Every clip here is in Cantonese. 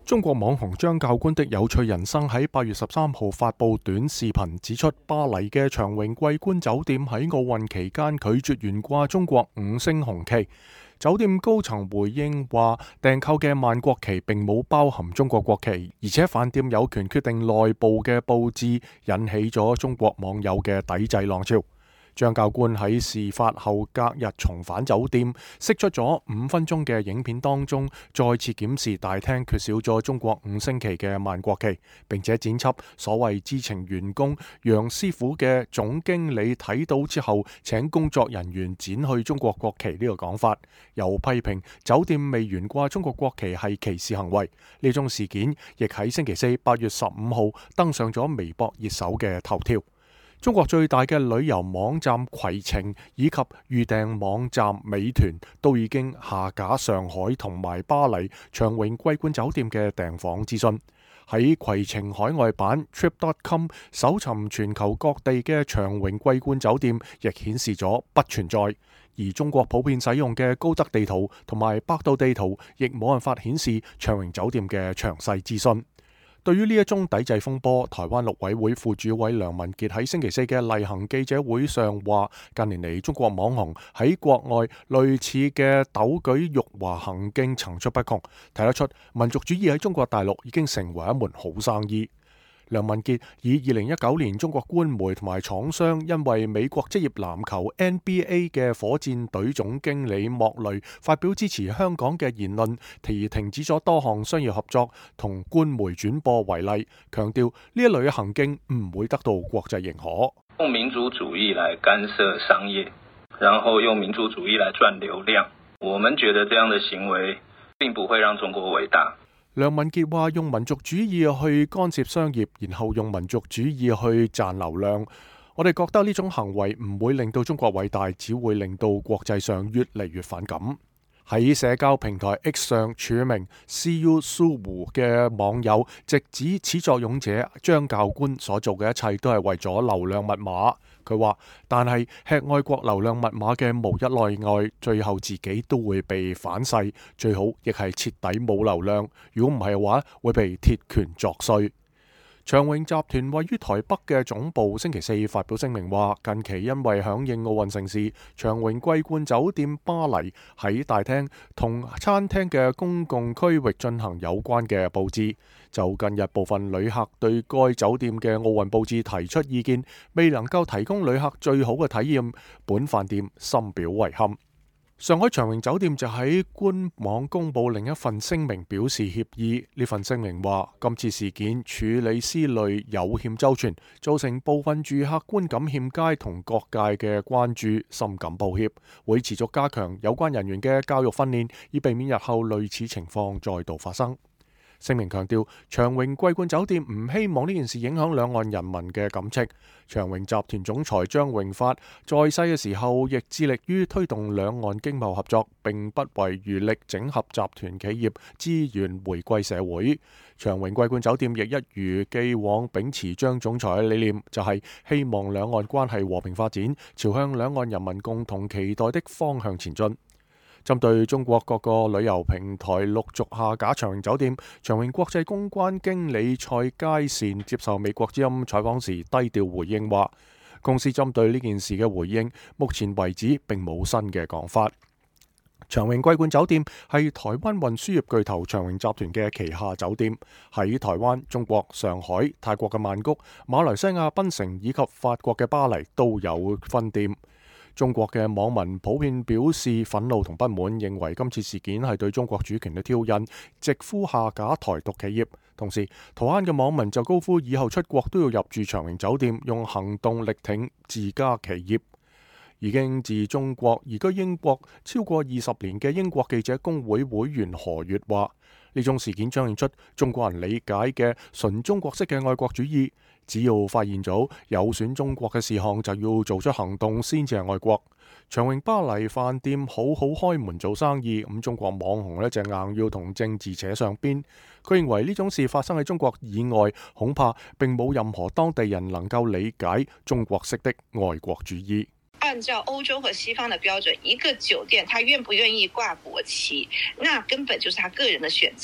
中國網紅張教官的有趣人生喺8月13號發布短視頻，指出巴黎嘅長榮桂冠酒店喺奧運期間拒絕懸掛中國5星紅旗。酒店高層回應話，訂購嘅萬國旗並冇包含中國國旗，而且飯店有權決定內部嘅佈置，引起咗中國網友嘅抵制浪潮。張教官喺事發後隔日重返酒店，釋出咗5分鐘嘅影片當中，再次檢視大廳缺少咗中國5星旗嘅萬國旗，並且剪輯所謂知情員工楊師傅嘅總經理睇到之後請工作人員剪去中國國旗呢個講法，又批評酒店未懸掛中國國旗係歧視行為。呢種事件亦喺星期四8月15號登上咗微博熱搜嘅頭條。中國最大嘅旅遊網站攜程以及預訂網站美團都已經下架上海同埋巴黎長榮桂冠酒店嘅訂房資訊。喺攜程海外版 Trip.com 搜尋全球各地嘅長榮桂冠酒店，亦顯示咗不存在。而中國普遍使用嘅高德地圖同埋百度地圖，亦冇辦法顯示長榮酒店嘅詳細資訊。對於呢一宗抵制風波，台灣陸委會副主委梁文傑喺星期四嘅例行記者會上話，近年嚟中國網紅喺國外類似嘅鬥舉辱華行徑層出不窮，睇得出民族主義喺中國大陸已經成為一門好生意。梁文傑以2019年中國官媒同埋廠商因為美國職業籃球 NBA 嘅火箭隊總經理莫雷發表支持香港嘅言論，而停止咗多項商業合作同官媒轉播為例，強調呢一類嘅行徑唔會得到國際認可。 用民族主義來干涉商業，然後用民族主義來賺流量，我們覺得這樣的行為並不會讓中國偉大。 梁文傑話：用民族主義去干涉商業，然後用民族主義去賺流量，我哋覺得呢種行為唔會令到中國偉大，只會令到國際上越嚟越反感。喺社交平台 X 上署名 CU 蘇湖嘅網友直指始作俑者張教官所做嘅一切都係為咗流量密碼。佢話：但係吃外國流量密碼嘅無一例外，最後自己都會被反噬，最好亦係徹底冇流量。如果唔係嘅話，會被鐵拳作碎。長榮集團位於台北嘅總部星期四發表聲明話，近期因為響應奧運盛事，長榮桂冠酒店巴黎喺大廳同餐廳嘅公共區域進行有關嘅佈置。就近日部分旅客對該酒店嘅奧運佈置提出意見，未能夠提供旅客最好嘅體驗，本飯店深表遺憾。上海長榮酒店就喺官網公布另一份聲明，表示歉意。呢份聲明話，今次事件處理思慮有欠周全，造成部分住客觀感欠佳同各界嘅關注，深感抱歉，會持續加強有關人員嘅教育訓練，以避免日後類似情況再度發生。聲明強調，長榮桂冠酒店唔希望呢件事影響兩岸人民嘅感情。長榮集團總裁張榮發在世嘅時候，亦致力於推動兩岸經貿合作，並不遺餘力整合集團企業資源回歸社會。長榮桂冠酒店亦一如既往秉持張總裁嘅理念，就係希望兩岸關係和平發展，朝向兩岸人民共同期待的方向前進。針對中國各個旅遊平台陸續下架長榮酒店，長榮國際公關經理蔡佳善接受美國之音採訪時低調回應話，公司針對呢件事嘅回應，目前為止並冇新嘅講法。長榮桂冠酒店係台灣運輸業巨頭長榮集團嘅旗下酒店，喺台灣、中國、上海、泰國嘅曼谷、馬來西亞檳城以及法國嘅巴黎都有分店。中國嘅網民普遍表示憤怒同不滿，認為今次事件係對中國主權嘅挑釁，直呼下架台獨企業。同時，台灣嘅網民就高呼以後出國都要入住長榮酒店，用行動力挺自家企業。已經自中國移居英國超過20年嘅英國記者工會會員何月話，呢種事件彰顯出中國人理解嘅純中國式嘅愛國主義。只要發現咗有損中國嘅事項，就要做出行動先至係愛國。長榮巴黎飯店好好開門做生意，咁中國網紅呢就硬要同政治扯上邊。佢認為呢種事發生喺中國以外，恐怕並冇任何當地人能夠理解中國式的愛國主義。 按照歐洲和西方的標準，一個酒店他願不願意掛國旗，那根本就是他個人的選擇。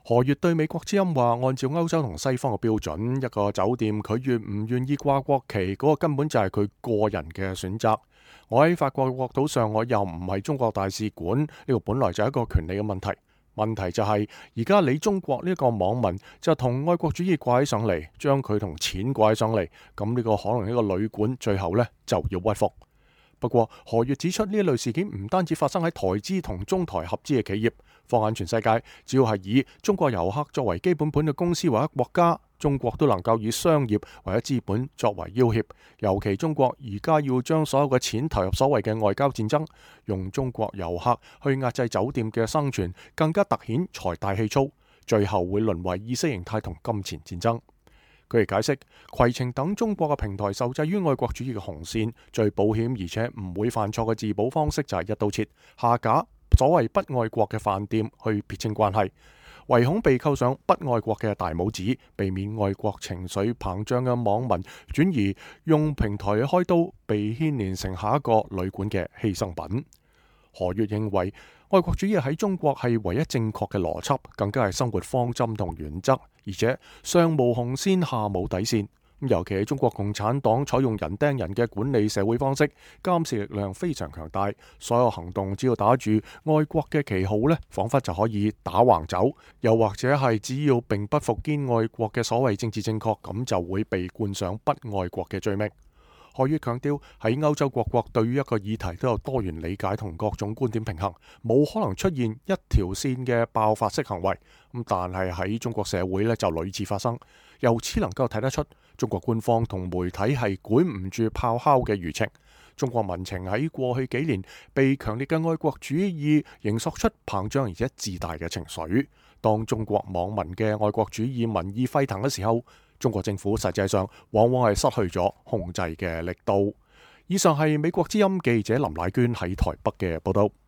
何月對美國之音話，按照歐洲同西方嘅標準，一個酒店佢願唔願意掛國旗，嗰個根本就係佢個人嘅選擇。我喺法國國土上，我又唔係中國大使館，呢個本來就係一個權利嘅問題。問題就係而家你中國呢個網民就同愛國主義掛起上嚟，將佢同錢掛起上嚟，咁呢個可能呢個旅館最後呢就要屈服。不過何月指出，呢一類事件唔單止發生喺台資同中台合資嘅企業，放眼全世界，只要係以中國遊客作為基本盤嘅公司或者國家，中國都能夠以商業或者資本作為要挾。尤其中國而家要將所有嘅錢投入所謂嘅外交戰爭，用中國遊客去壓制酒店嘅生存，更加凸顯財大氣粗，最後會淪為意識形態同金錢戰爭。佢哋解釋，攜程等中國嘅平台受制於愛國主義嘅紅線，最保險而且唔會犯錯嘅自保方式就係一刀切，下架所謂不愛國嘅飯店去撇清關係，唯恐被扣上不愛國嘅大帽子，避免愛國情緒膨脹嘅網民轉移用平台去開刀，被牽連成下一個旅館嘅犧牲品。何月認為，愛國主義喺中國係唯一正確嘅邏輯，更加係生活方針同原則，而且上無紅線下無底線。尤其係中國共產黨採用人盯人嘅管理社會方式，監視力量非常強大，所有行動只要打住愛國嘅旗號呢，彷彿就可以打橫走，又或者係只要並不復堅愛國嘅所謂政治正確，咁就會被冠上不愛國嘅罪名。何月強調，喺歐洲各國對於一個議題都有多元理解同各種觀點平衡，冇可能出現一條線嘅爆發式行為。但係喺中國社會呢，就屢次發生，由此能夠睇得出中國官方同媒體係管唔住炮敲嘅輿情。中國民情喺過去幾年被強烈嘅愛國主義形塑出膨脹而且自大嘅情緒。當中國網民嘅愛國主義民意沸騰嘅時候，中國政府實際上往往係失去咗控制嘅力度。以上係美國之音記者林乃娟喺台北嘅報道。